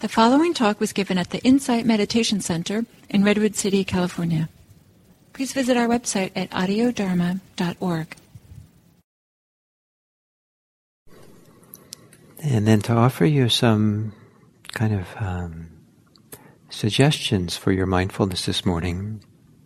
The following talk was given at the Insight Meditation Center in Redwood City, California. Please visit our website at audiodharma.org. And then to offer you some kind of suggestions for your mindfulness this morning,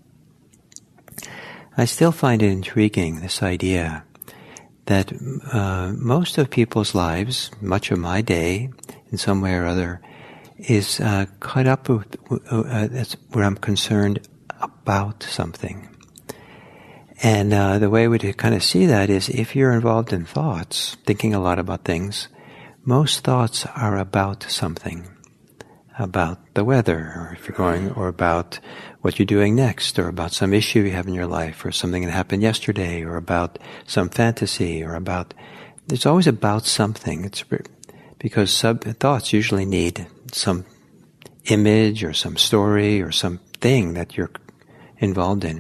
I still find it intriguing, this idea that most of people's lives, much of my day, in some way or other, is caught up with where I'm concerned about something. And the way we kind of see that is if you're involved in thoughts, thinking a lot about things, most thoughts are about something. About the weather, or if you're going, or about what you're doing next, or about some issue you have in your life, or something that happened yesterday, or about some fantasy, or about... There's always about something. It's because thoughts usually need some image or some story or something that you're involved in.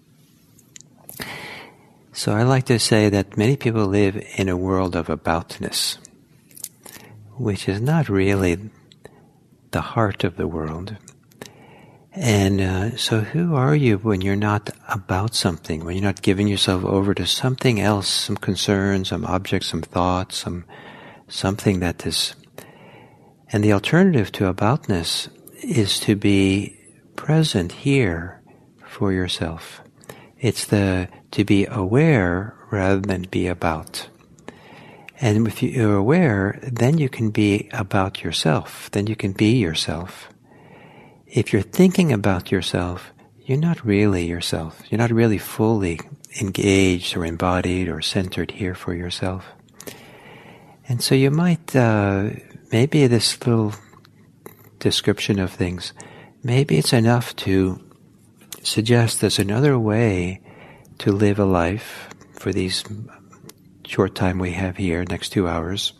So I like to say that many people live in a world of aboutness, which is not really the heart of the world. And so who are you when you're not about something, when you're not giving yourself over to something else, some concern, some object, some thought, something that is... And the alternative to aboutness is to be present here for yourself. It's to be aware rather than be about. And if you're aware, then you can be about yourself. Then you can be yourself. If you're thinking about yourself, you're not really yourself. You're not really fully engaged or embodied or centered here for yourself. And so you might... maybe this little description of things, maybe it's enough to suggest there's another way to live a life for these short time we have here, next 2 hours,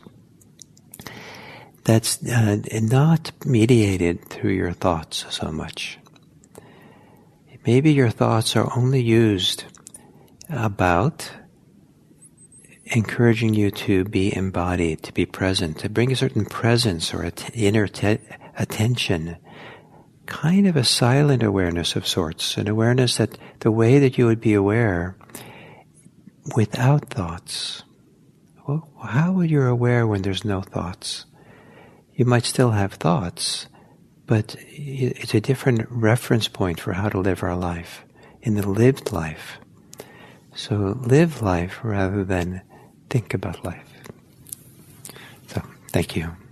that's not mediated through your thoughts so much. Maybe your thoughts are only used about encouraging you to be embodied, to be present, to bring a certain presence or inner attention, kind of a silent awareness of sorts, an awareness that the way that you would be aware without thoughts. Well, how are you aware when there's no thoughts? You might still have thoughts, but it's a different reference point for how to live our life, in the lived life. So live life rather than think about life. So, thank you.